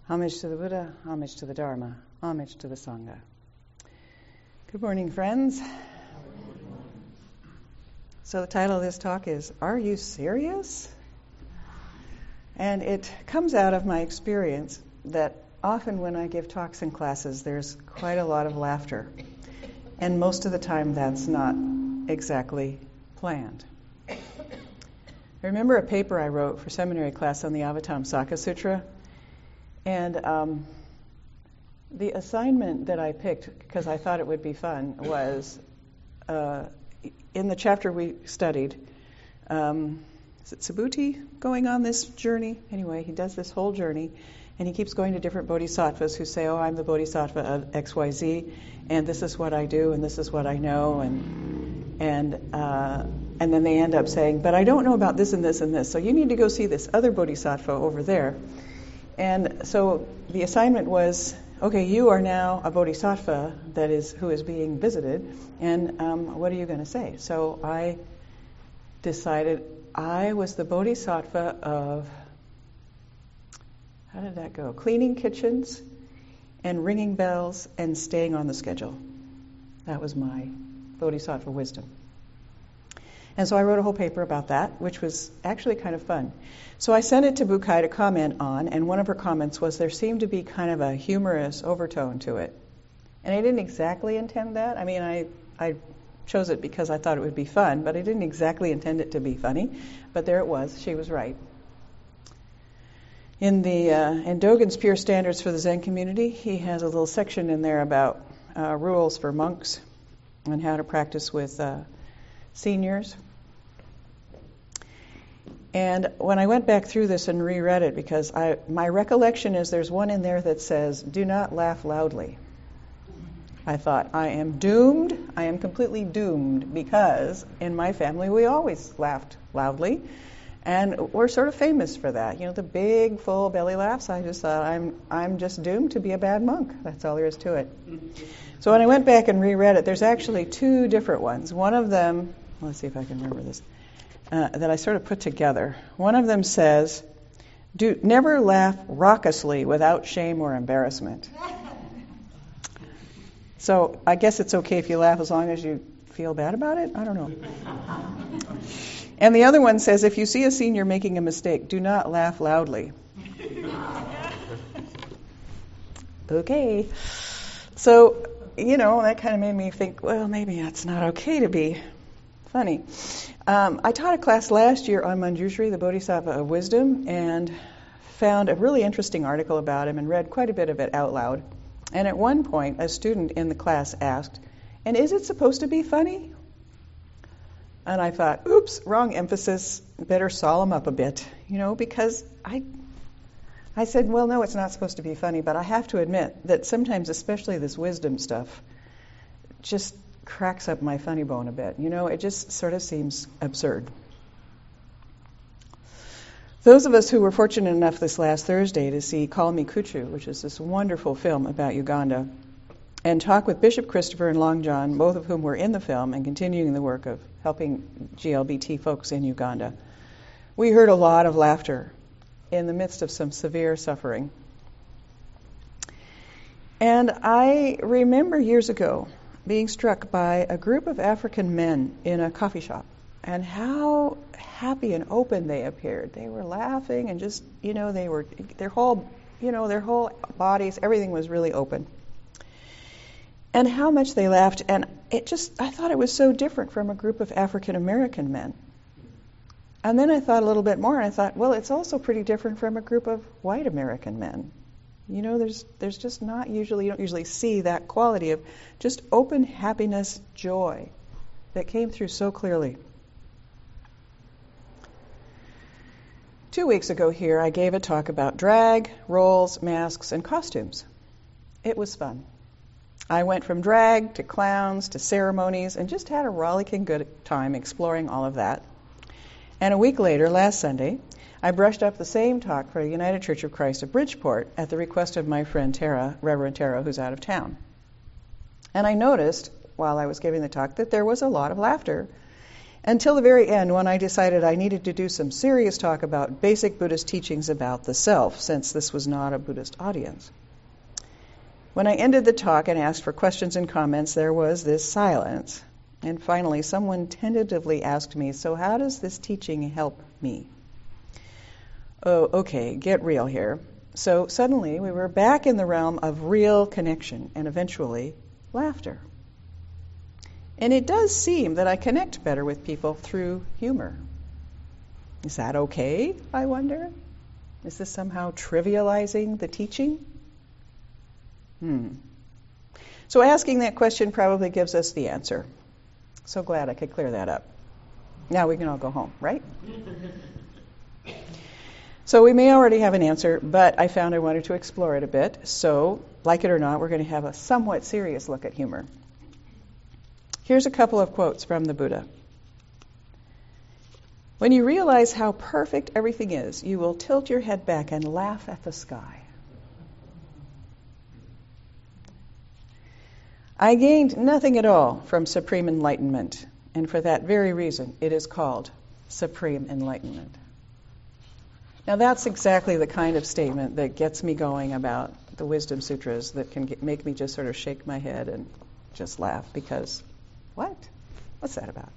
Homage to the Buddha, homage to the Dharma, homage to the Sangha. Good morning, friends. So the title of this talk is, Are You Serious? And it comes out of my experience that often when I give talks in classes, there's quite a lot of laughter. And most of the time that's not exactly planned. I remember a paper I wrote for seminary class on the Avatamsaka Sutra. And the assignment that I picked, because I thought it would be fun, was in the chapter we studied, is it Subhuti going on this journey? Anyway, he does this whole journey, and he keeps going to different bodhisattvas who say, oh, I'm the bodhisattva of XYZ, and this is what I do, and this is what I know, and then they end up saying, but I don't know about this and this and this, so you need to go see this other bodhisattva over there. And so the assignment was, okay, you are now a bodhisattva who is being visited, and what are you going to say? So I decided I was the bodhisattva of, how did that go? Cleaning kitchens and ringing bells and staying on the schedule. That was my bodhisattva wisdom. And so I wrote a whole paper about that, which was actually kind of fun. So I sent it to Bukai to comment on, and one of her comments was there seemed to be kind of a humorous overtone to it. And I didn't exactly intend that. I mean, I chose it because I thought it would be fun, but I didn't exactly intend it to be funny. But there it was. She was right. In Dogen's Pure Standards for the Zen Community, he has a little section in there about rules for monks and how to practice with seniors. And when I went back through this and reread it, because my recollection is there's one in there that says, do not laugh loudly. I thought, I am doomed. I am completely doomed, because in my family we always laughed loudly. And we're sort of famous for that. You know, the big, full belly laughs. I just thought, I'm just doomed to be a bad monk. That's all there is to it. So when I went back and reread it, there's actually two different ones. One of them, let's see if I can remember this, that I sort of put together. One of them says, never laugh raucously without shame or embarrassment. So I guess it's okay if you laugh as long as you feel bad about it? I don't know. And the other one says, if you see a senior making a mistake, do not laugh loudly. Okay. So, that kind of made me think, well, maybe that's not okay to be funny. I taught a class last year on Manjushri, the Bodhisattva of Wisdom, and found a really interesting article about him and read quite a bit of it out loud. And at one point, a student in the class asked, and is it supposed to be funny? And I thought, oops, wrong emphasis, better solemn up a bit, because I said, well, no, it's not supposed to be funny, but I have to admit that sometimes, especially this wisdom stuff, just cracks up my funny bone a bit. It just sort of seems absurd. Those of us who were fortunate enough this last Thursday to see Call Me Kuchu, which is this wonderful film about Uganda, and talk with Bishop Christopher and Long John, both of whom were in the film and continuing the work of helping GLBT folks in Uganda, we heard a lot of laughter in the midst of some severe suffering. And I remember years ago being struck by a group of African men in a coffee shop and how happy and open they appeared. They were laughing and just, their whole bodies, everything was really open. And how much they laughed, and I thought it was so different from a group of African American men. And then I thought a little bit more, and I thought, well, it's also pretty different from a group of white American men. There's just you don't usually see that quality of just open happiness, joy that came through so clearly. 2 weeks ago here, I gave a talk about drag, roles, masks, and costumes. It was fun. I went from drag to clowns to ceremonies and just had a rollicking good time exploring all of that. And a week later, last Sunday, I brushed up the same talk for the United Church of Christ of Bridgeport at the request of my friend Tara, Reverend Tara, who's out of town. And I noticed, while I was giving the talk, that there was a lot of laughter. until the very end when I decided I needed to do some serious talk about basic Buddhist teachings about the self, since this was not a Buddhist audience. When I ended the talk and asked for questions and comments, there was this silence. And finally, someone tentatively asked me, "So how does this teaching help me?" Oh, okay, get real here. So suddenly we were back in the realm of real connection and eventually laughter. And it does seem that I connect better with people through humor. Is that okay, I wonder? Is this somehow trivializing the teaching? So asking that question probably gives us the answer. So glad I could clear that up. Now we can all go home, right? So we may already have an answer, but I found I wanted to explore it a bit. So, like it or not, we're going to have a somewhat serious look at humor. Here's a couple of quotes from the Buddha. "When you realize how perfect everything is, you will tilt your head back and laugh at the sky." "I gained nothing at all from supreme enlightenment, and for that very reason it is called supreme enlightenment." Now that's exactly the kind of statement that gets me going about the Wisdom Sutras, that can make me just sort of shake my head and just laugh, because what? What's that about?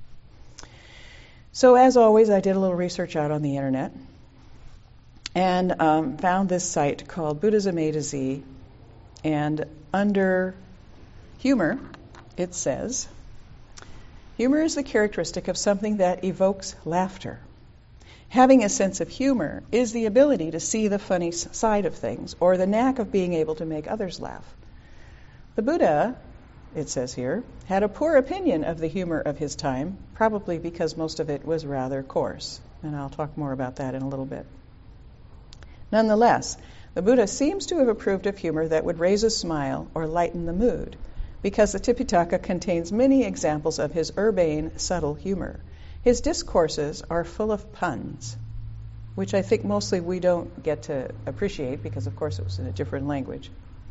So as always, I did a little research out on the internet and found this site called Buddhism A to Z, and under humor, it says, "Humor is the characteristic of something that evokes laughter. Having a sense of humor is the ability to see the funny side of things, or the knack of being able to make others laugh. The Buddha," it says here, "had a poor opinion of the humor of his time, probably because most of it was rather coarse." And I'll talk more about that in a little bit. Nonetheless, the Buddha seems to have approved of humor that would raise a smile or lighten the mood, because the Tipitaka contains many examples of his urbane, subtle humor. His discourses are full of puns, which I think mostly we don't get to appreciate because, of course, it was in a different language.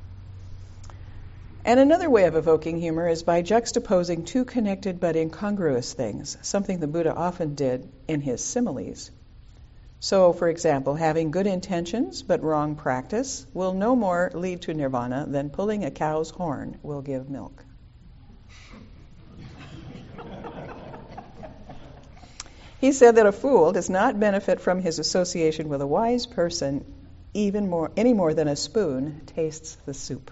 And another way of evoking humor is by juxtaposing two connected but incongruous things, something the Buddha often did in his similes. So, for example, having good intentions but wrong practice will no more lead to nirvana than pulling a cow's horn will give milk. He said that a fool does not benefit from his association with a wise person any more than a spoon tastes the soup.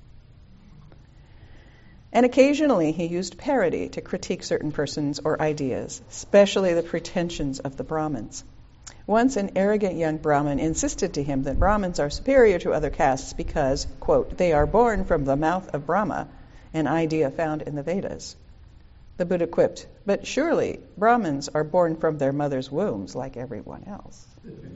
And occasionally he used parody to critique certain persons or ideas, especially the pretensions of the Brahmins. Once an arrogant young Brahmin insisted to him that Brahmins are superior to other castes because, quote, "they are born from the mouth of Brahma," an idea found in the Vedas. The Buddha quipped, "But surely Brahmins are born from their mother's wombs like everyone else."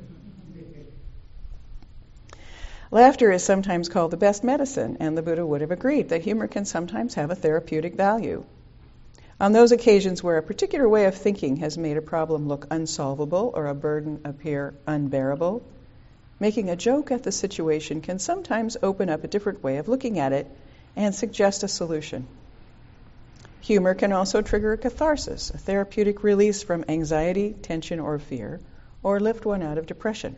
Laughter is sometimes called the best medicine, and the Buddha would have agreed that humor can sometimes have a therapeutic value. On those occasions where a particular way of thinking has made a problem look unsolvable or a burden appear unbearable, making a joke at the situation can sometimes open up a different way of looking at it and suggest a solution. Humor can also trigger a catharsis, a therapeutic release from anxiety, tension, or fear, or lift one out of depression.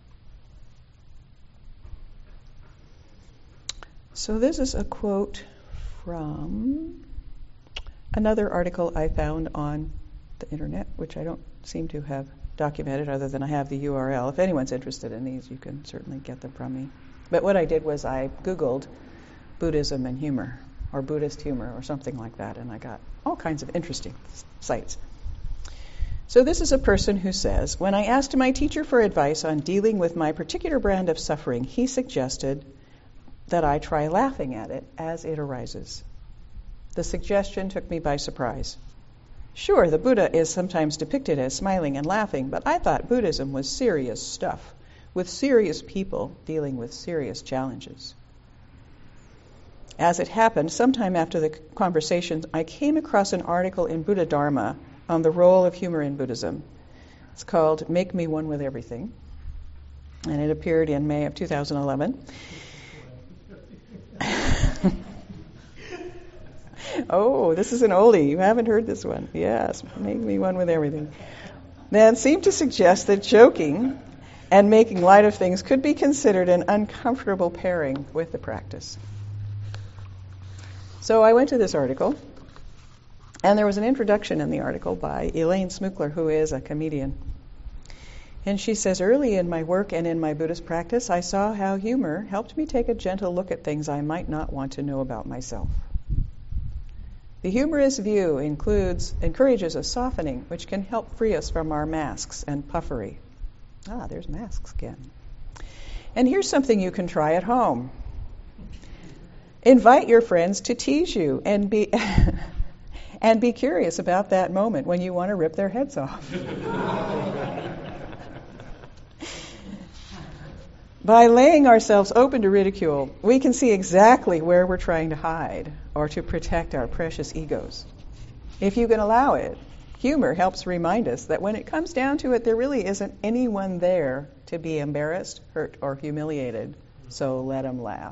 So this is a quote from another article I found on the internet, which I don't seem to have documented other than I have the URL. If anyone's interested in these, you can certainly get them from me. But what I did was I Googled Buddhism and humor, or Buddhist humor, or something like that, and I got all kinds of interesting sites. So this is a person who says, "When I asked my teacher for advice on dealing with my particular brand of suffering, he suggested that I try laughing at it as it arises. The suggestion took me by surprise. Sure, the Buddha is sometimes depicted as smiling and laughing, but I thought Buddhism was serious stuff, with serious people dealing with serious challenges." As it happened, sometime after the conversation, I came across an article in Buddha Dharma on the role of humor in Buddhism. It's called "Make Me One with Everything," and it appeared in May of 2011. Oh, this is an oldie. You haven't heard this one. Yes, make me one with everything. That seemed to suggest that joking and making light of things could be considered an uncomfortable pairing with the practice. So I went to this article, and there was an introduction in the article by Elaine Smukler, who is a comedian. And she says, early in my work and in my Buddhist practice, I saw how humor helped me take a gentle look at things I might not want to know about myself. The humorous view encourages a softening, which can help free us from our masks and puffery. There's masks again. And here's something you can try at home. Invite your friends to tease you and be and be curious about that moment when you want to rip their heads off. By laying ourselves open to ridicule, we can see exactly where we're trying to hide or to protect our precious egos. If you can allow it, humor helps remind us that when it comes down to it, there really isn't anyone there to be embarrassed, hurt, or humiliated, so let them laugh.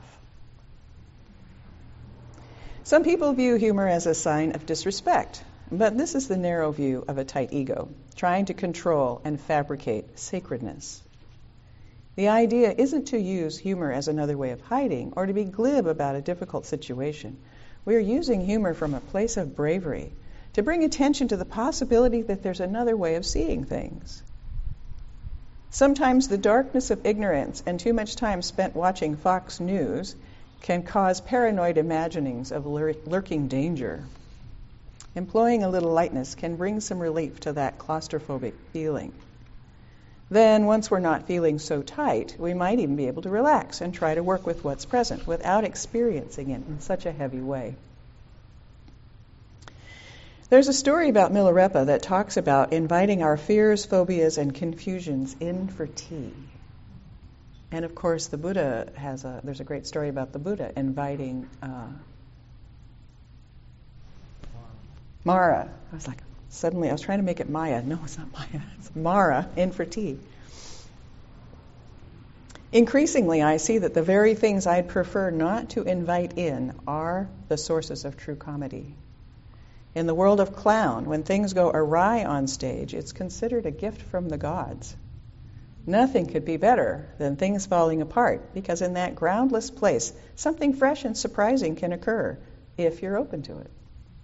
Some people view humor as a sign of disrespect, but this is the narrow view of a tight ego, trying to control and fabricate sacredness. The idea isn't to use humor as another way of hiding or to be glib about a difficult situation. We are using humor from a place of bravery to bring attention to the possibility that there's another way of seeing things. Sometimes the darkness of ignorance and too much time spent watching Fox News can cause paranoid imaginings of lurking danger. Employing a little lightness can bring some relief to that claustrophobic feeling. Then, once we're not feeling so tight, we might even be able to relax and try to work with what's present without experiencing it in such a heavy way. There's a story about Milarepa that talks about inviting our fears, phobias, and confusions in for tea. And of course, the Buddha there's a great story about the Buddha inviting Mara. I was trying to make it Maya. No, it's not Maya. It's Mara in for tea. Increasingly, I see that the very things I'd prefer not to invite in are the sources of true comedy. In the world of clown, when things go awry on stage, it's considered a gift from the gods. Nothing could be better than things falling apart, because in that groundless place, something fresh and surprising can occur if you're open to it.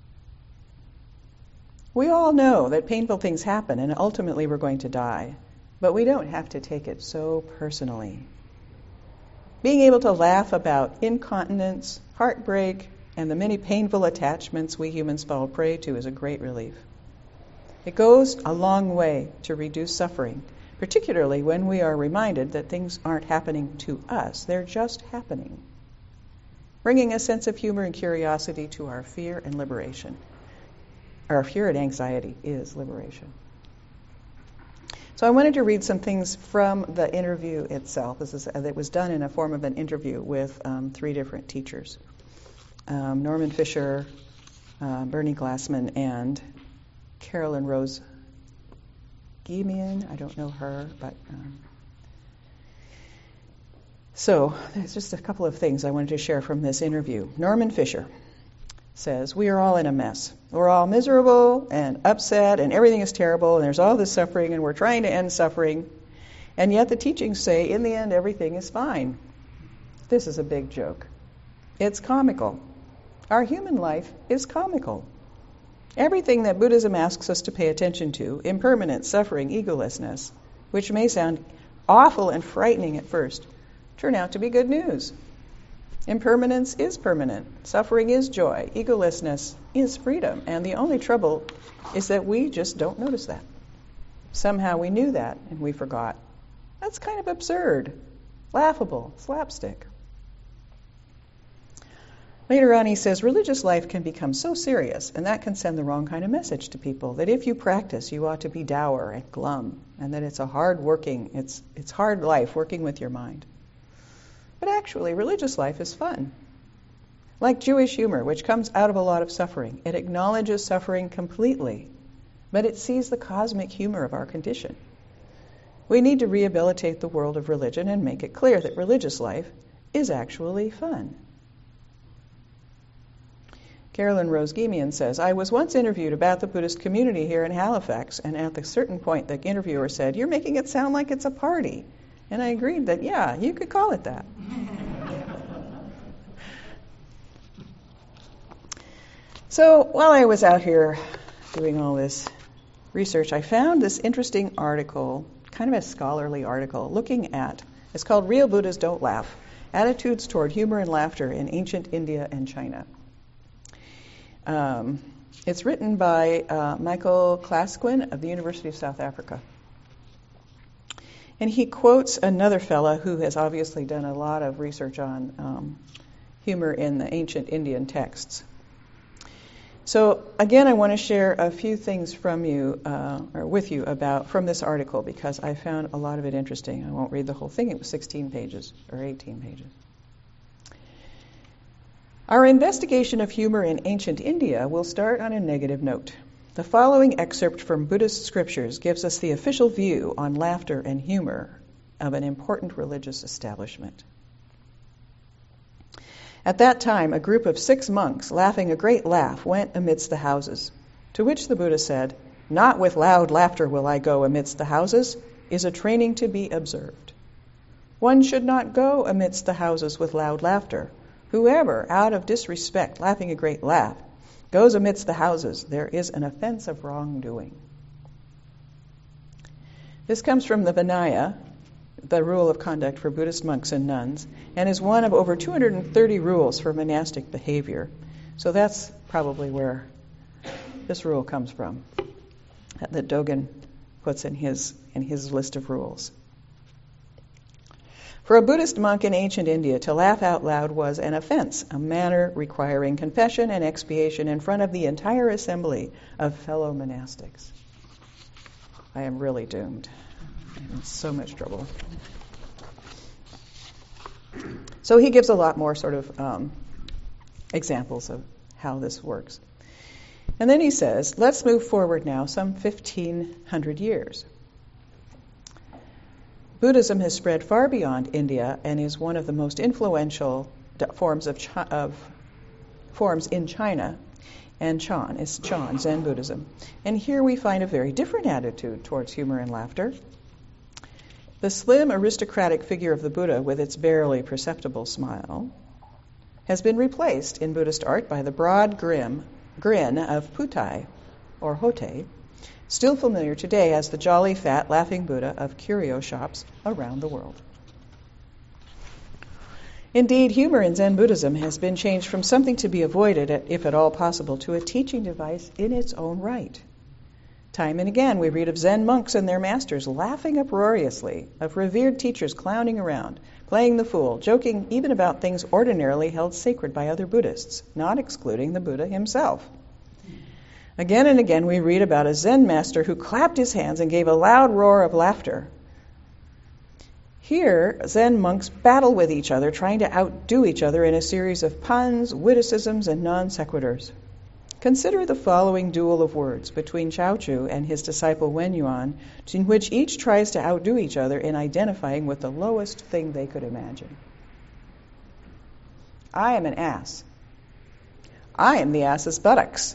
We all know that painful things happen and ultimately we're going to die, but we don't have to take it so personally. Being able to laugh about incontinence, heartbreak, and the many painful attachments we humans fall prey to is a great relief. It goes a long way to reduce suffering, particularly when we are reminded that things aren't happening to us, they're just happening. Bringing a sense of humor and curiosity to our fear and liberation. Our fear and anxiety is liberation. So I wanted to read some things from the interview itself. It was done in a form of an interview with 3 different teachers. Norman Fisher, Bernie Glassman, and Carolyn Rose Gemian. I don't know her, but... So there's just a couple of things I wanted to share from this interview. Norman Fisher says, we are all in a mess. We're all miserable and upset and everything is terrible and there's all this suffering and we're trying to end suffering. And yet the teachings say, in the end, everything is fine. This is a big joke. It's comical. Our human life is comical. Everything that Buddhism asks us to pay attention to, impermanence, suffering, egolessness, which may sound awful and frightening at first, turn out to be good news. Impermanence is permanent. Suffering is joy. Egolessness is freedom. And the only trouble is that we just don't notice that. Somehow we knew that and we forgot. That's kind of absurd, laughable, slapstick. Later on he says, religious life can become so serious, and that can send the wrong kind of message to people, that if you practice, you ought to be dour and glum, and that it's hard life working with your mind. But actually, religious life is fun. Like Jewish humor, which comes out of a lot of suffering. It acknowledges suffering completely, but it sees the cosmic humor of our condition. We need to rehabilitate the world of religion and make it clear that religious life is actually fun. Carolyn Rose Gemian says, I was once interviewed about the Buddhist community here in Halifax, and at a certain point the interviewer said, you're making it sound like it's a party. And I agreed that, yeah, you could call it that. So while I was out here doing all this research, I found this interesting article, kind of a scholarly article, looking at, it's called Real Buddhas Don't Laugh, Attitudes Toward Humor and Laughter in Ancient India and China. It's written by Michael Klasquin of the University of South Africa. And he quotes another fella who has obviously done a lot of research on humor in the ancient Indian texts. So again, I want to share a few things from you, or with you from this article, because I found a lot of it interesting. I won't read the whole thing. It was 16 pages or 18 pages. Our investigation of humor in ancient India will start on a negative note. The following excerpt from Buddhist scriptures gives us the official view on laughter and humor of an important religious establishment. At that time, a group of 6 monks, laughing a great laugh, went amidst the houses. To which the Buddha said, Not with loud laughter will I go amidst the houses, is a training to be observed. One should not go amidst the houses with loud laughter. Whoever, out of disrespect, laughing a great laugh, goes amidst the houses, there is an offense of wrongdoing. This comes from the Vinaya, the rule of conduct for Buddhist monks and nuns, and is one of over 230 rules for monastic behavior. So that's probably where this rule comes from, that Dogen puts in his list of rules. For a Buddhist monk in ancient India, to laugh out loud was an offense, a manner requiring confession and expiation in front of the entire assembly of fellow monastics. I am really doomed. I'm in so much trouble. So he gives a lot more sort of examples of how this works. And then he says, let's move forward now some 1,500 years. Buddhism has spread far beyond India and is one of the most influential forms in China, and Chan is Chan, Zen Buddhism. And here we find a very different attitude towards humor and laughter. The slim, aristocratic figure of the Buddha, with its barely perceptible smile, has been replaced in Buddhist art by the broad grin of Putai, or Hote, still familiar today as the jolly, fat, laughing Buddha of curio shops around the world. Indeed, humor in Zen Buddhism has been changed from something to be avoided, if at all possible, to a teaching device in its own right. Time and again, we read of Zen monks and their masters laughing uproariously, of revered teachers clowning around, playing the fool, joking even about things ordinarily held sacred by other Buddhists, not excluding the Buddha himself. Again and again, we read about a Zen master who clapped his hands and gave a loud roar of laughter. Here, Zen monks battle with each other, trying to outdo each other in a series of puns, witticisms, and non sequiturs. Consider the following duel of words between Chao Chu and his disciple Wen Yuan, in which each tries to outdo each other in identifying with the lowest thing they could imagine. I am an ass. I am the ass's buttocks.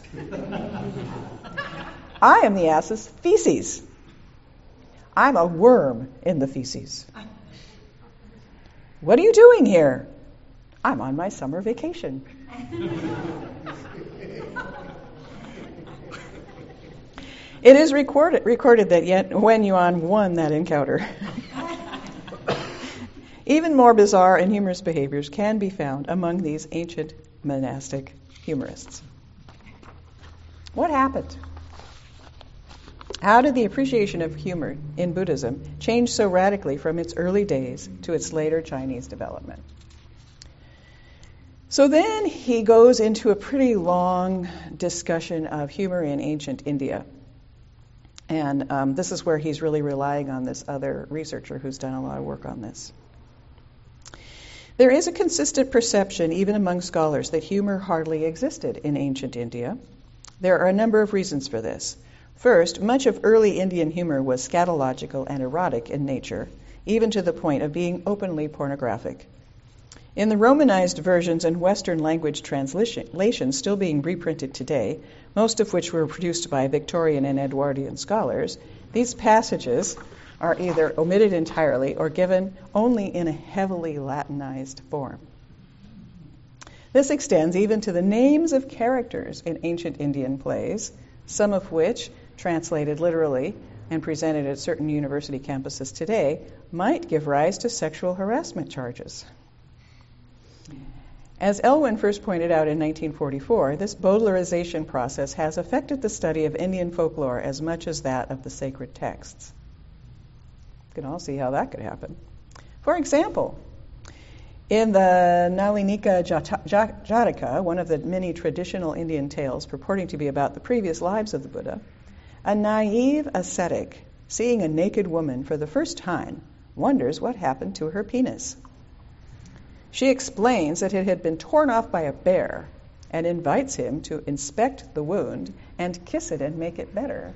I am the ass's feces. I'm a worm in the feces. What are you doing here? I'm on my summer vacation. It is recorded that Wen Yuan won that encounter. Even more bizarre and humorous behaviors can be found among these ancient monastic humorists. What happened? How did the appreciation of humor in Buddhism change so radically from its early days to its later Chinese development? So then he goes into a pretty long discussion of humor in ancient India. And this is where he's really relying on this other researcher who's done a lot of work on this. There is a consistent perception, even among scholars, that humor hardly existed in ancient India. There are a number of reasons for this. First, much of early Indian humor was scatological and erotic in nature, even to the point of being openly pornographic. In the Romanized versions and Western language translations still being reprinted today, most of which were produced by Victorian and Edwardian scholars, these passages are either omitted entirely or given only in a heavily Latinized form. This extends even to the names of characters in ancient Indian plays, some of which, translated literally and presented at certain university campuses today, might give rise to sexual harassment charges. As Elwin first pointed out in 1944, this Baudelarization process has affected the study of Indian folklore as much as that of the sacred texts. You can all see how that could happen. For example, in the Nalinika Jataka, one of the many traditional Indian tales purporting to be about the previous lives of the Buddha, a naive ascetic, seeing a naked woman for the first time, wonders what happened to her penis. She explains that it had been torn off by a bear and invites him to inspect the wound and kiss it and make it better.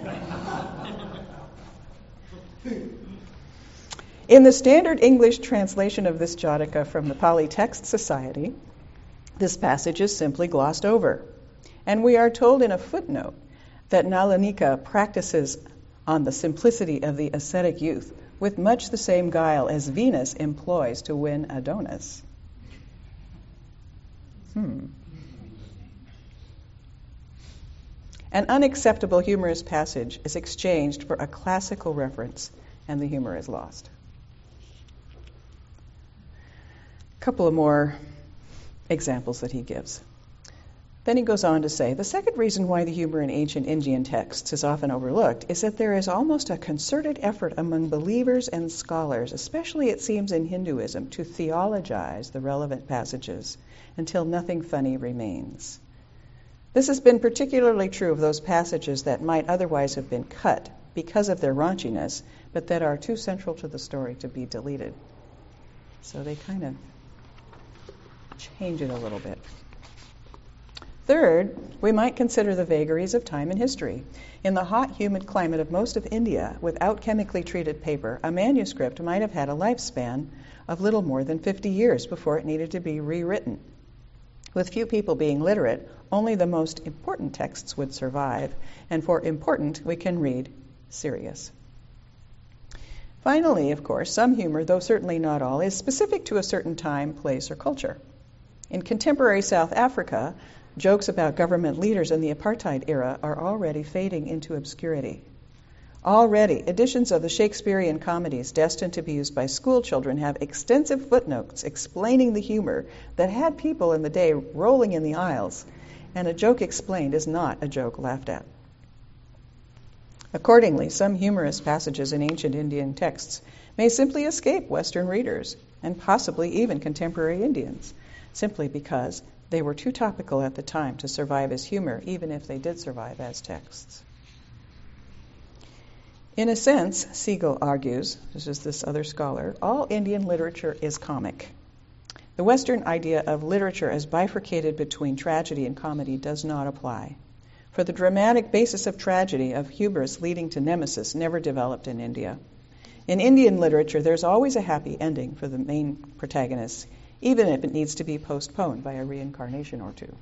In the standard English translation of this Jataka from the Pali Text Society, this passage is simply glossed over, and we are told in a footnote that Nalanika practices on the simplicity of the ascetic youth with much the same guile as Venus employs to win Adonis. An unacceptable humorous passage is exchanged for a classical reference, and the humor is lost. A couple of more examples that he gives. Then he goes on to say, the second reason why the humor in ancient Indian texts is often overlooked is that there is almost a concerted effort among believers and scholars, especially it seems in Hinduism, to theologize the relevant passages until nothing funny remains. This has been particularly true of those passages that might otherwise have been cut because of their raunchiness, but that are too central to the story to be deleted. So they kind of change it a little bit. Third, we might consider the vagaries of time and history. In the hot, humid climate of most of India, without chemically treated paper, a manuscript might have had a lifespan of little more than 50 years before it needed to be rewritten. With few people being literate, only the most important texts would survive, and for important, we can read serious. Finally, of course, some humor, though certainly not all, is specific to a certain time, place, or culture. In contemporary South Africa, jokes about government leaders in the apartheid era are already fading into obscurity. Already, editions of the Shakespearean comedies destined to be used by school children have extensive footnotes explaining the humor that had people in the day rolling in the aisles, and a joke explained is not a joke laughed at. Accordingly, some humorous passages in ancient Indian texts may simply escape Western readers, and possibly even contemporary Indians, simply because they were too topical at the time to survive as humor, even if they did survive as texts. In a sense, Siegel argues, this is this other scholar, all Indian literature is comic. The Western idea of literature as bifurcated between tragedy and comedy does not apply. For the dramatic basis of tragedy, of hubris leading to nemesis, never developed in India. In Indian literature, there's always a happy ending for the main protagonist, even if it needs to be postponed by a reincarnation or two.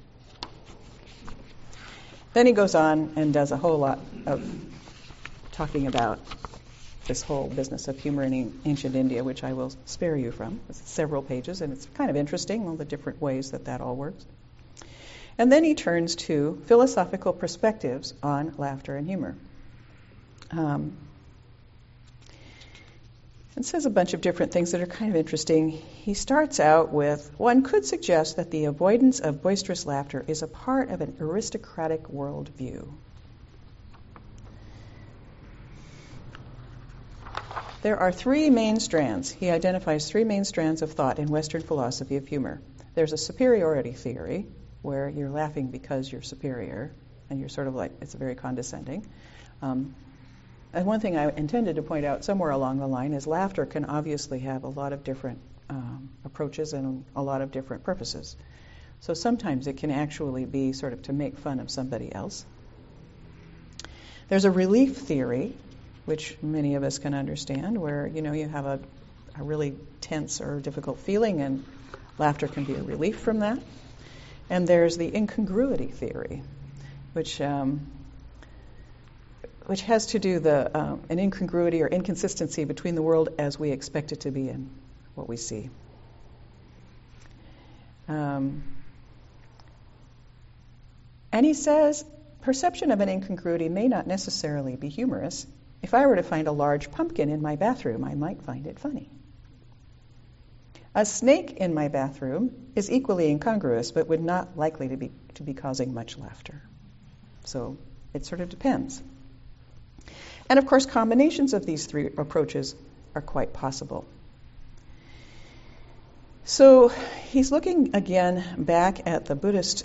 Then he goes on and does a whole lot of talking about this whole business of humor in ancient India, which I will spare you from. It's several pages, and it's kind of interesting, all the different ways that all works. And then he turns to philosophical perspectives on laughter and humor. And says a bunch of different things that are kind of interesting. He starts out with, one could suggest that the avoidance of boisterous laughter is a part of an aristocratic worldview. There are three main strands. He identifies three main strands of thought in Western philosophy of humor. There's a superiority theory, where you're laughing because you're superior, and you're sort of like, it's very condescending. And one thing I intended to point out somewhere along the line is laughter can obviously have a lot of different approaches and a lot of different purposes. So sometimes it can actually be sort of to make fun of somebody else. There's a relief theory, which many of us can understand, where you have a a really tense or difficult feeling, and laughter can be a relief from that. And there's the incongruity theory, which has to do an incongruity or inconsistency between the world as we expect it to be and what we see. And he says, perception of an incongruity may not necessarily be humorous. If I were to find a large pumpkin in my bathroom, I might find it funny. A snake in my bathroom is equally incongruous, but would not likely to be causing much laughter. So it sort of depends. And of course, combinations of these three approaches are quite possible. So he's looking again back at the Buddhist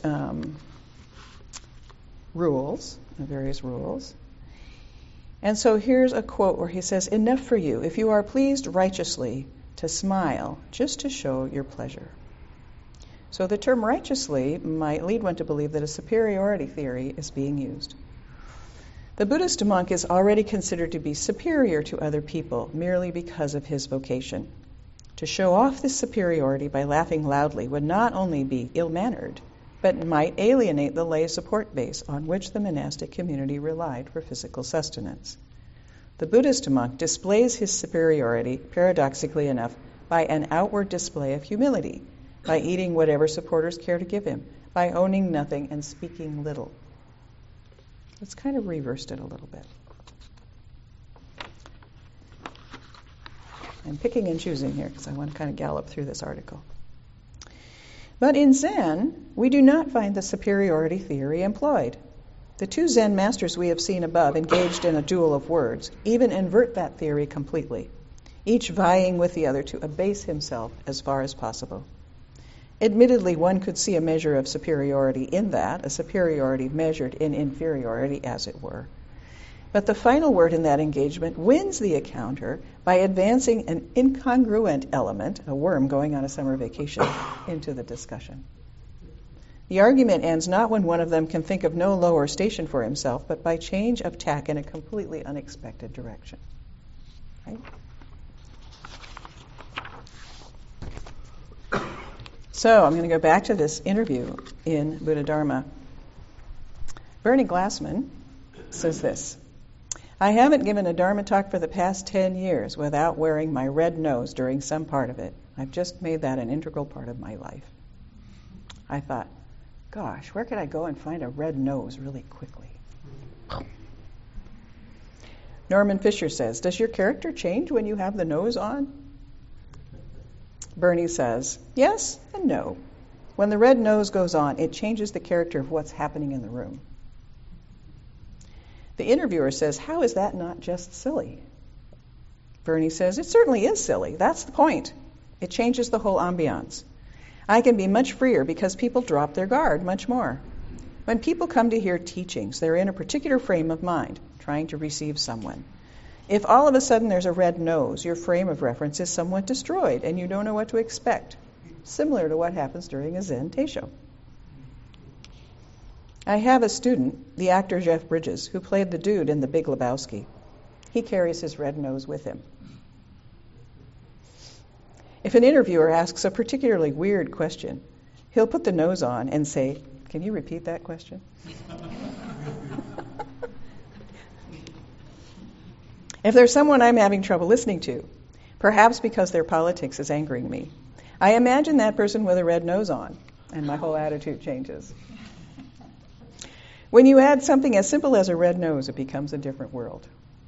rules, the various rules. And so here's a quote where he says, "Enough for you, if you are pleased righteously, to smile, just to show your pleasure." So the term righteously might lead one to believe that a superiority theory is being used. The Buddhist monk is already considered to be superior to other people merely because of his vocation. To show off this superiority by laughing loudly would not only be ill-mannered, but might alienate the lay support base on which the monastic community relied for physical sustenance. The Buddhist monk displays his superiority, paradoxically enough, by an outward display of humility, by eating whatever supporters care to give him, by owning nothing and speaking little. Let's kind of reversed it a little bit. I'm picking and choosing here because I want to kind of gallop through this article. But in Zen, we do not find the superiority theory employed. The two Zen masters we have seen above, engaged in a duel of words, even invert that theory completely, each vying with the other to abase himself as far as possible. Admittedly, one could see a measure of superiority in that, a superiority measured in inferiority, as it were. But the final word in that engagement wins the encounter by advancing an incongruent element, a worm going on a summer vacation, into the discussion. The argument ends not when one of them can think of no lower station for himself, but by change of tack in a completely unexpected direction. Right? So I'm going to go back to this interview in Buddha Dharma. Bernie Glassman says this: "I haven't given a Dharma talk for the past 10 years without wearing my red nose during some part of it. I've just made that an integral part of my life." I thought, gosh, where could I go and find a red nose really quickly? Norman Fisher says, "Does your character change when you have the nose on?" Bernie says, "Yes and no. When the red nose goes on, it changes the character of what's happening in the room." The interviewer says, "How is that not just silly?" Bernie says, "It certainly is silly. That's the point. It changes the whole ambiance. I can be much freer because people drop their guard much more. When people come to hear teachings, they're in a particular frame of mind, trying to receive someone. If all of a sudden there's a red nose, your frame of reference is somewhat destroyed and you don't know what to expect, similar to what happens during a Zen Teisho. I have a student, the actor Jeff Bridges, who played the dude in The Big Lebowski. He carries his red nose with him. If an interviewer asks a particularly weird question, he'll put the nose on and say, "Can you repeat that question?" If there's someone I'm having trouble listening to, perhaps because their politics is angering me, I imagine that person with a red nose on, and my whole attitude changes. When you add something as simple as a red nose, it becomes a different world.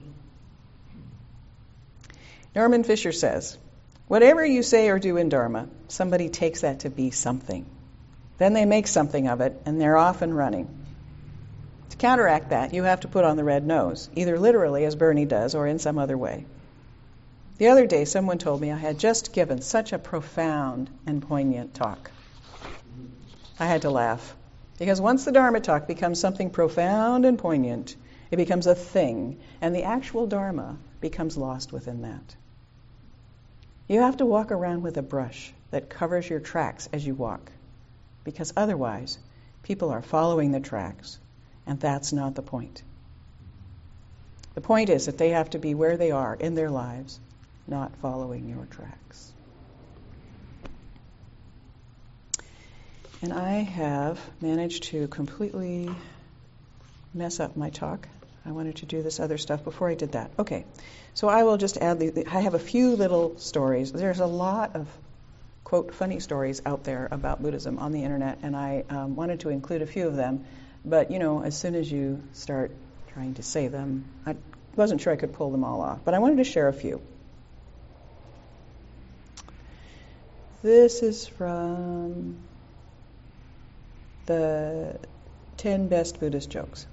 Norman Fisher says, "Whatever you say or do in Dharma, somebody takes that to be something. Then they make something of it, and they're off and running. To counteract that, you have to put on the red nose, either literally, as Bernie does, or in some other way. The other day, someone told me I had just given such a profound and poignant talk. I had to laugh, because once the Dharma talk becomes something profound and poignant, it becomes a thing, and the actual Dharma becomes lost within that. You have to walk around with a brush that covers your tracks as you walk, because otherwise, people are following the tracks, and that's not the point. The point is that they have to be where they are in their lives, not following your tracks. And I have managed to completely mess up my talk. I wanted to do this other stuff before I did that. Okay, so I will just add, I have a few little stories. There's a lot of, quote, funny stories out there about Buddhism on the internet, and I wanted to include a few of them. But, as soon as you start trying to say them, I wasn't sure I could pull them all off. But I wanted to share a few. This is from the 10 best Buddhist jokes.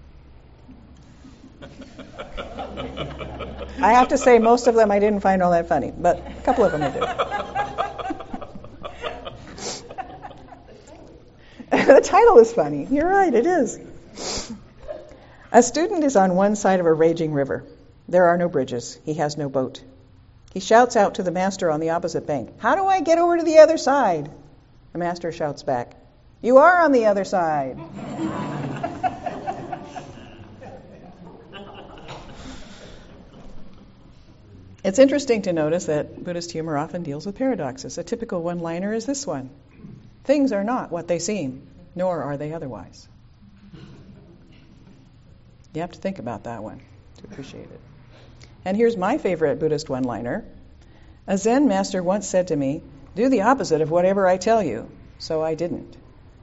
I have to say, most of them I didn't find all that funny, but a couple of them I did. The title is funny. You're right, it is. A student is on one side of a raging river. There are no bridges. He has no boat. He shouts out to the master on the opposite bank, "How do I get over to the other side?" The master shouts back, "You are on the other side." It's interesting to notice that Buddhist humor often deals with paradoxes. A typical one-liner is this one: "Things are not what they seem, nor are they otherwise." You have to think about that one to appreciate it. And here's my favorite Buddhist one-liner. A Zen master once said to me, "Do the opposite of whatever I tell you." So I didn't.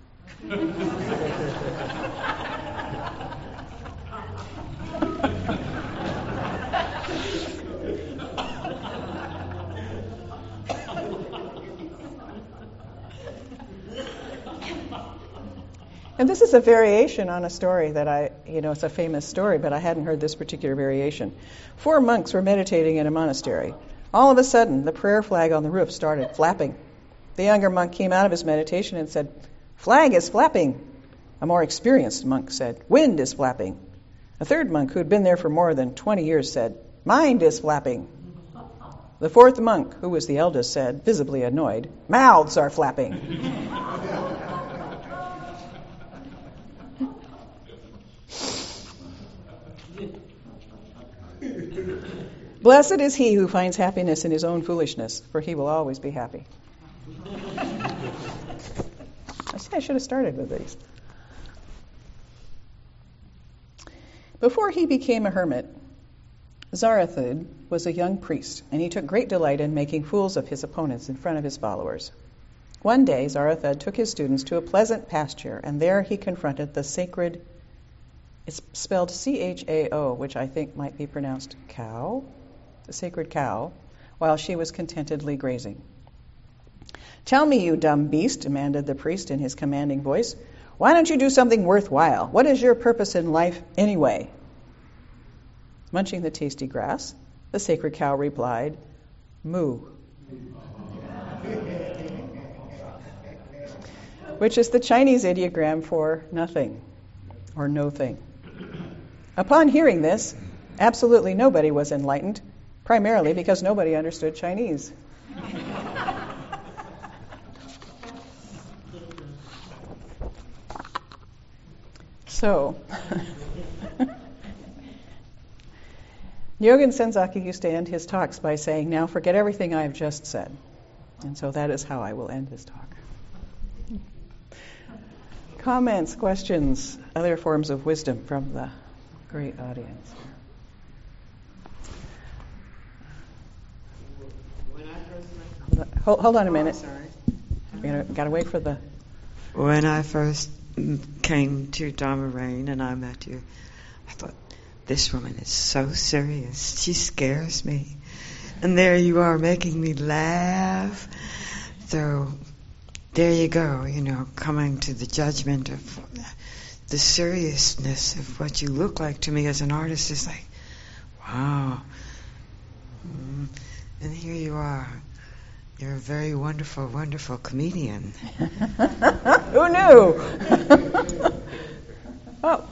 And this is a variation on a story that it's a famous story, but I hadn't heard this particular variation. 4 monks were meditating in a monastery. All of a sudden, the prayer flag on the roof started flapping. The younger monk came out of his meditation and said, "Flag is flapping." A more experienced monk said, "Wind is flapping." A third monk, who had been there for more than 20 years, said, "Mind is flapping." The fourth monk, who was the eldest, said, visibly annoyed, "Mouths are flapping." Blessed is he who finds happiness in his own foolishness, for he will always be happy. I should have started with these. Before he became a hermit, Zarathustra was a young priest, and he took great delight in making fools of his opponents in front of his followers. One day, Zarathustra took his students to a pleasant pasture, and there he confronted the sacred, it's spelled Chao, which I think might be pronounced cow, the sacred cow, while she was contentedly grazing. "Tell me, you dumb beast," demanded the priest in his commanding voice, "why don't you do something worthwhile? What is your purpose in life anyway?" Munching the tasty grass, the sacred cow replied, "Moo," which is the Chinese ideogram for nothing or no thing. Upon hearing this, absolutely nobody was enlightened, primarily because nobody understood Chinese. So, Nyogen Senzaki used to end his talks by saying, "Now forget everything I have just said." And so that is how I will end this talk. Comments, questions, other forms of wisdom from the great audience. Hold on a minute. Got to wait for the... When I first came to Dharma Rain and I met you, I thought, this woman is so serious. She scares me. And there you are making me laugh. So there you go, coming to the judgment of the seriousness of what you look like to me as an artist is like, wow. And here you are. You're a very wonderful, wonderful comedian. Who knew? Oh.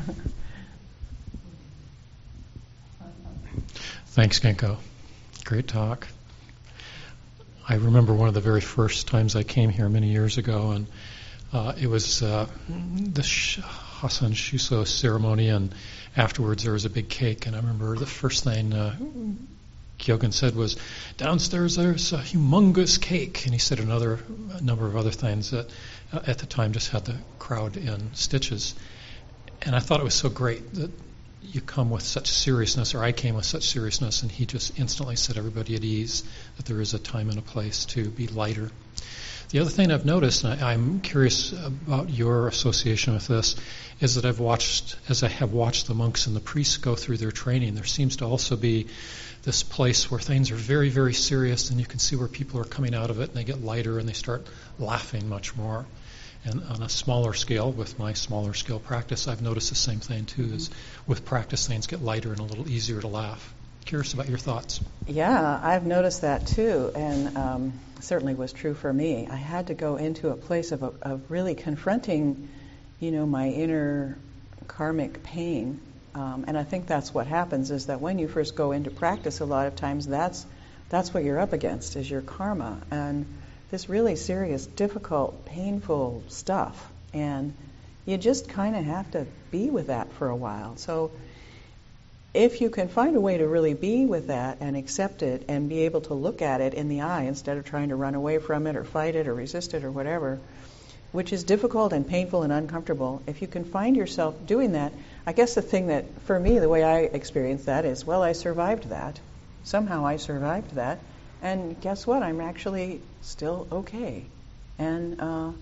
Thanks, Genko. Great talk. I remember one of the very first times I came here many years ago, and it was the Hasan Shuso ceremony, and afterwards there was a big cake, and I remember the first thing Kyogen said was, downstairs there's a humongous cake, and he said a number of other things that at the time just had the crowd in stitches. And I thought it was so great that you come with such seriousness, or I came with such seriousness, and he just instantly set everybody at ease, that there is a time and a place to be lighter. The other thing I've noticed, and I'm curious about your association with this, is that as I have watched the monks and the priests go through their training, there seems to also be this place where things are very, very serious, and you can see where people are coming out of it, and they get lighter, and they start laughing much more. And on a smaller scale, with my smaller scale practice, I've noticed the same thing too, is with practice things get lighter and a little easier to laugh. Curious about your thoughts. Yeah, I've noticed that too, and certainly was true for me. I had to go into a place of really confronting, my inner karmic pain. And I think that's what happens, is that when you first go into practice, a lot of times that's what you're up against, is your karma. And this really serious, difficult, painful stuff. And you just kind of have to be with that for a while. So if you can find a way to really be with that and accept it and be able to look at it in the eye instead of trying to run away from it or fight it or resist it or whatever, which is difficult and painful and uncomfortable, if you can find yourself doing that, I guess the thing that, for me, the way I experience that is, well, I survived that. Somehow I survived that. And guess what? I'm actually still okay. And,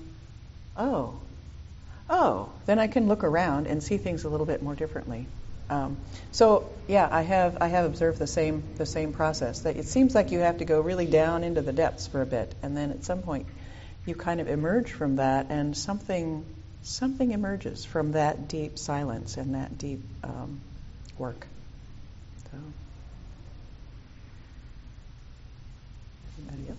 then I can look around and see things a little bit more differently. So yeah, I have observed the same process, that it seems like you have to go really down into the depths for a bit, and then at some point you kind of emerge from that, and something emerges from that deep silence and that deep work. So, anybody else?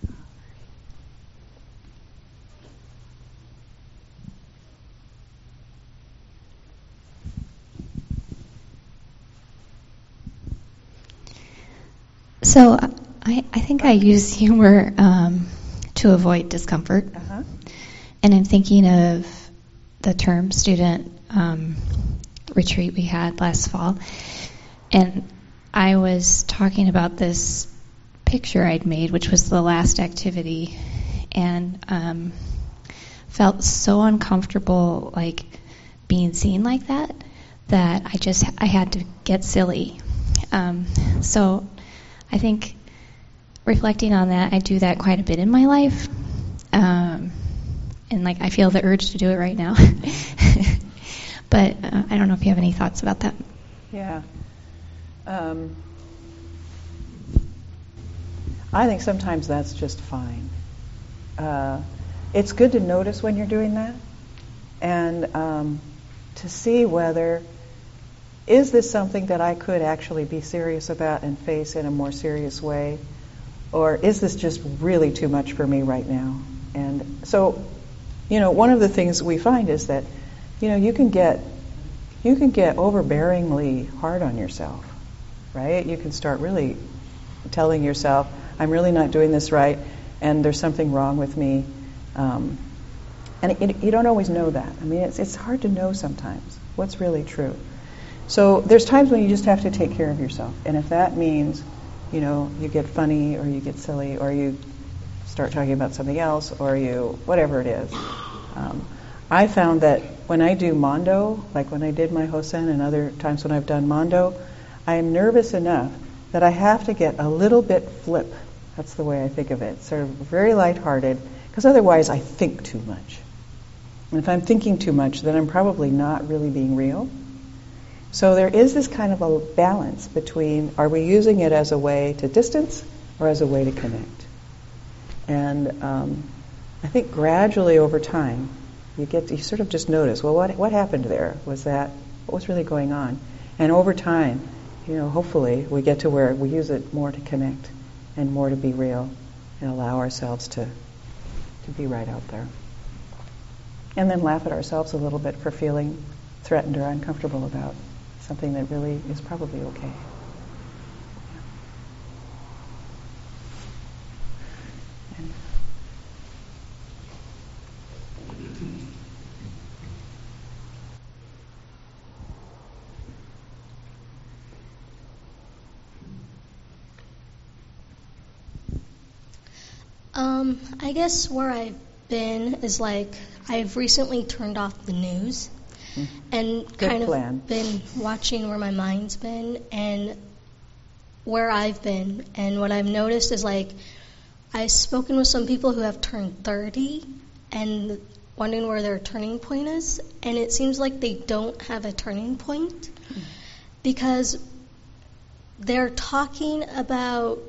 So I think I use humor to avoid discomfort. Uh-huh. And I'm thinking of the term student retreat we had last fall. And I was talking about this picture I'd made, which was the last activity, and felt so uncomfortable, like being seen like that I had to get silly. So I think reflecting on that, I do that quite a bit in my life. And I feel the urge to do it right now. But I don't know if you have any thoughts about that. Yeah. I think sometimes that's just fine. It's good to notice when you're doing that, and to see whether, is this something that I could actually be serious about and face in a more serious way, or is this just really too much for me right now? And so, one of the things we find is that, you can get overbearingly hard on yourself, right? You can start really telling yourself, I'm really not doing this right, and there's something wrong with me. And you don't always know that. I mean, it's hard to know sometimes what's really true. So there's times when you just have to take care of yourself. And if that means, you get funny, or you get silly, or you start talking about something else, or whatever it is. I found that when I do Mondo, like when I did my Hosen and other times when I've done Mondo, I am nervous enough that I have to get a little bit flip. That's the way I think of it. Sort of very lighthearted, because otherwise I think too much. And if I'm thinking too much, then I'm probably not really being real. So there is this kind of a balance between, are we using it as a way to distance or as a way to connect? And I think gradually over time, you sort of just notice, well, what happened there? What was really going on? And over time, hopefully we get to where we use it more to connect and more to be real and allow ourselves to be right out there. And then laugh at ourselves a little bit for feeling threatened or uncomfortable about something that really is probably okay. I guess where I've been is like I've recently turned off the news and Good kind plan. of been watching where my mind's been and where I've been. And what I've noticed is like I've spoken with some people who have turned 30 and wondering where their turning point is. And it seems like they don't have a turning point because they're talking about,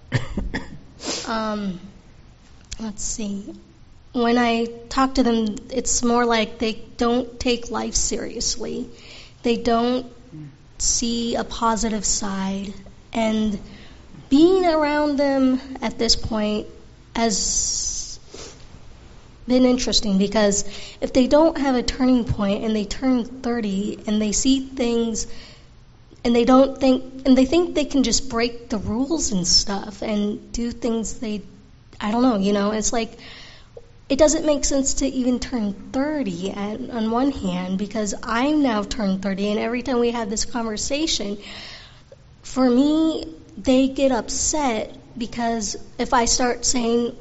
let's see, when I talk to them, it's more like they don't take life seriously. They don't see a positive side. And being around them at this point has been interesting because if they don't have a turning point and they turn 30 and they see things and they think they can just break the rules and stuff and do things I don't know, it's like it doesn't make sense to even turn 30 on one hand because I'm now turned 30 and every time we have this conversation, for me, they get upset because if I start saying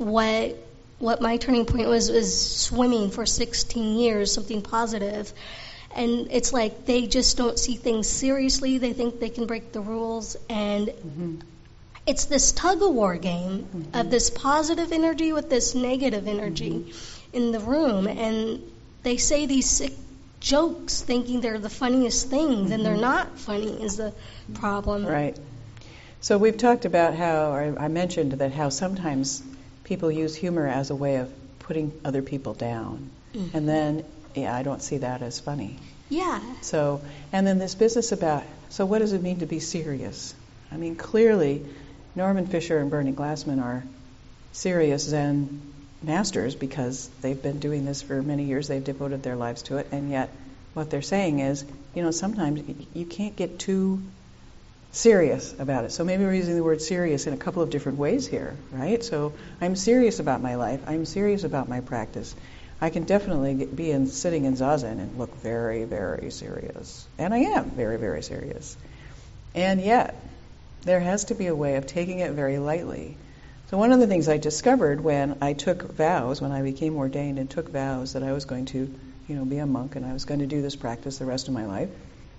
what my turning point was swimming for 16 years, something positive, and it's like they just don't see things seriously. They think they can break the rules, and it's this tug-of-war game of this positive energy with this negative energy in the room, and they say these sick jokes thinking they're the funniest things, and they're not funny is the problem. Right. So we've talked about how, or I mentioned that how sometimes people use humor as a way of putting other people down. And then, I don't see that as funny. Yeah. So, and then this business about, so what does it mean to be serious? I mean, clearly, Norman Fisher and Bernie Glassman are serious Zen masters because they've been doing this for many years. They've devoted their lives to it. And yet, what they're saying is, sometimes you can't get too serious about it. So maybe we're using the word serious in a couple of different ways here, right? So I'm serious about my life. I'm serious about my practice. I can definitely be sitting in Zazen and look very, very serious. And I am very, very serious. And yet, there has to be a way of taking it very lightly. So one of the things I discovered when I took vows, when I became ordained and took vows that I was going to, be a monk and I was going to do this practice the rest of my life,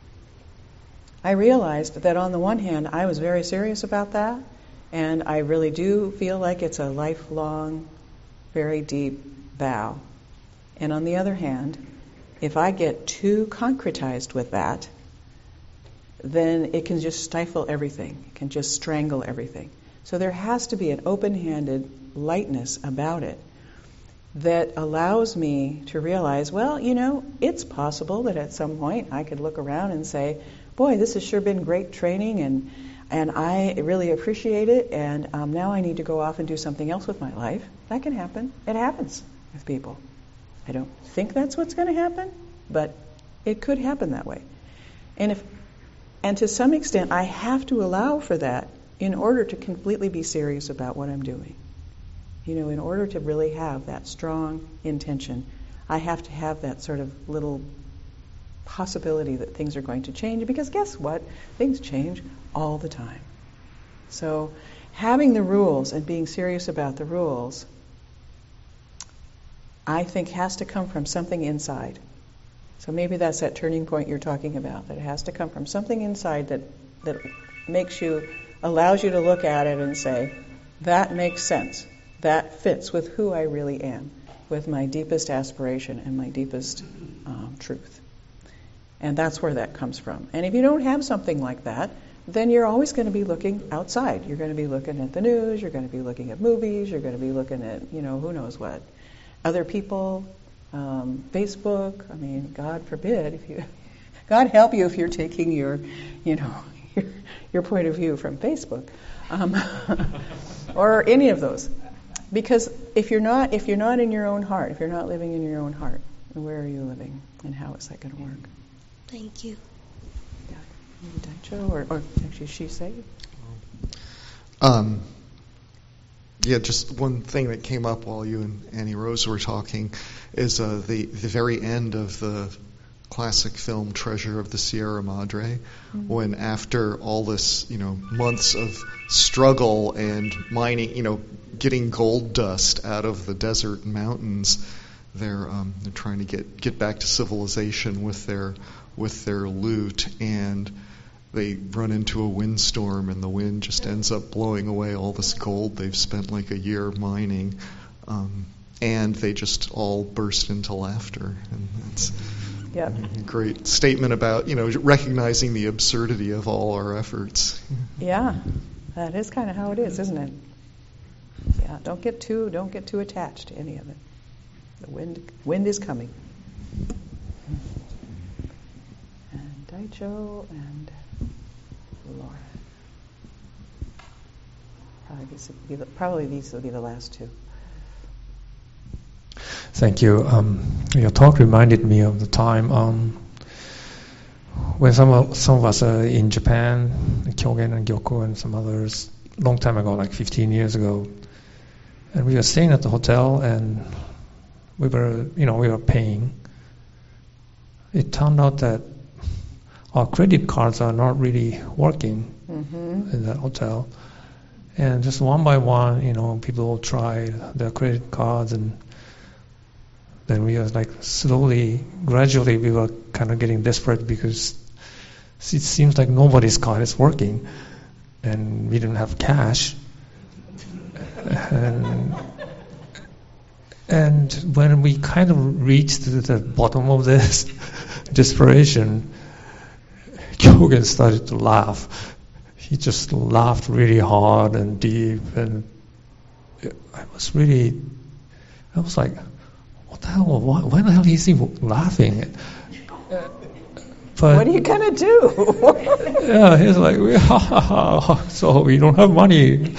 I realized that on the one hand, I was very serious about that, and I really do feel like it's a lifelong, very deep vow. And on the other hand, if I get too concretized with that, then it can just stifle everything. It can just strangle everything. So there has to be an open-handed lightness about it that allows me to realize, well, it's possible that at some point I could look around and say, boy, this has sure been great training, and I really appreciate it, and now I need to go off and do something else with my life. That can happen. It happens with people. I don't think that's what's going to happen, but it could happen that way. And to some extent, I have to allow for that in order to completely be serious about what I'm doing. In order to really have that strong intention, I have to have that sort of little possibility that things are going to change, because guess what? Things change all the time. So having the rules and being serious about the rules, I think has to come from something inside. So maybe that's that turning point you're talking about, that it has to come from something inside that allows you to look at it and say, that makes sense. That fits with who I really am, with my deepest aspiration and my deepest truth. And that's where that comes from. And if you don't have something like that, then you're always going to be looking outside. You're going to be looking at the news, you're going to be looking at movies, you're going to be looking at, who knows what. Other people, Facebook, God forbid, God help you if you're taking your point of view from Facebook. Or any of those. Because if you're not in your own heart, if you're not living in your own heart, where are you living and how is that going to work? Thank you. Yeah, or actually she say? Just one thing that came up while you and Annie Rose were talking is the very end of the classic film Treasure of the Sierra Madre, when after all this, months of struggle and mining, getting gold dust out of the desert mountains, they're trying to get back to civilization with their loot, and they run into a windstorm, and the wind just ends up blowing away all this gold they've spent like a year mining, and they just all burst into laughter. And that's a great statement about recognizing the absurdity of all our efforts. Yeah, that is kind of how it is, isn't it? Yeah, don't get too attached to any of it. The wind is coming. And Daicho and Laura. Probably these will be the last two. Thank you. Your talk reminded me of the time when some of us are in Japan, Kyogen and Gyoko and some others, long time ago, like 15 years ago, and we were staying at the hotel, and we were paying. It turned out that our credit cards are not really working in that hotel, and just one by one, people tried their credit cards, and then we were gradually we were kind of getting desperate because it seems like nobody's card is working, and we didn't have cash. And when we kind of reached the bottom of this desperation, Kyogen started to laugh. He just laughed really hard and deep, and I was like, what the hell? Why the hell is he laughing? But what are you gonna do? Yeah, he's like, so we don't have money.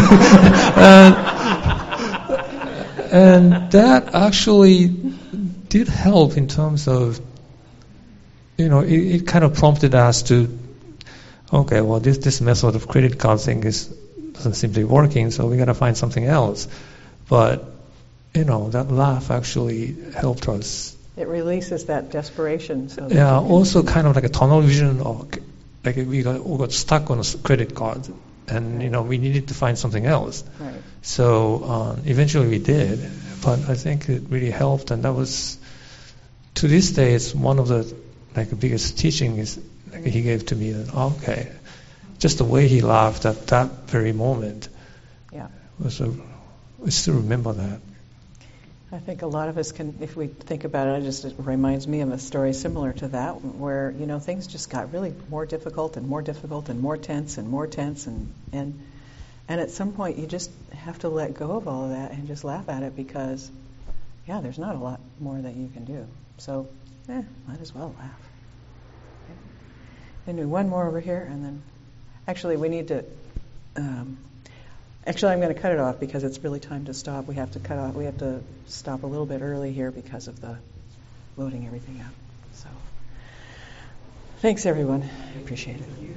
And that actually did help in terms of, it kind of prompted us to, okay, well, this method of credit card thing doesn't seem to be working, so we got to find something else. But, that laugh actually helped us. It releases that desperation. So also kind of like a tunnel vision of, like we got stuck on a credit card, and we needed to find something else. Right. So eventually we did, but I think it really helped, and that was, to this day, it's one of the biggest teachings he gave to me. That just the way he laughed at that very moment. Yeah. I still remember that. I think a lot of us can, if we think about it, it reminds me of a story similar to that, where things just got really more difficult and more difficult and more tense, and at some point you just have to let go of all of that and just laugh at it, because there's not a lot more that you can do. So might as well laugh. Okay. And do one more over here, and then actually we need to. Actually, I'm going to cut it off because it's really time to stop. We have to cut off. We have to stop a little bit early here because of the loading everything up. So, thanks everyone. I appreciate it.